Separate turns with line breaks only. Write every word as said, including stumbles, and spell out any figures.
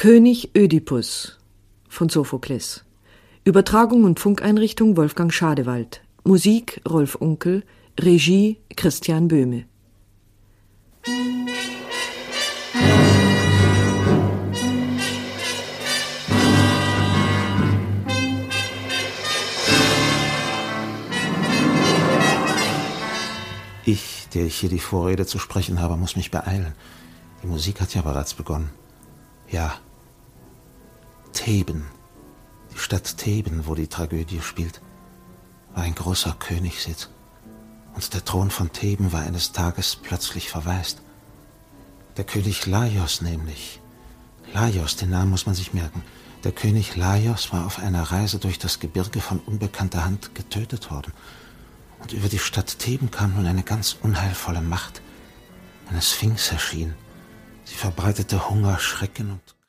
König Ödipus von Sophokles. Übertragung und Funkeinrichtung Wolfgang Schadewald. Musik Rolf Unkel. Regie Christian Böhme.
Ich, der ich hier die Vorrede zu sprechen habe, muss mich beeilen. Die Musik hat ja bereits begonnen. Ja, Theben, die Stadt Theben, wo die Tragödie spielt, war ein großer Königssitz. Und der Thron von Theben war eines Tages plötzlich verwaist. Der König Laios nämlich. Laios, den Namen muss man sich merken. Der König Laios war auf einer Reise durch das Gebirge von unbekannter Hand getötet worden. Und über die Stadt Theben kam nun eine ganz unheilvolle Macht. Eine Sphinx erschien. Sie verbreitete Hunger, Schrecken und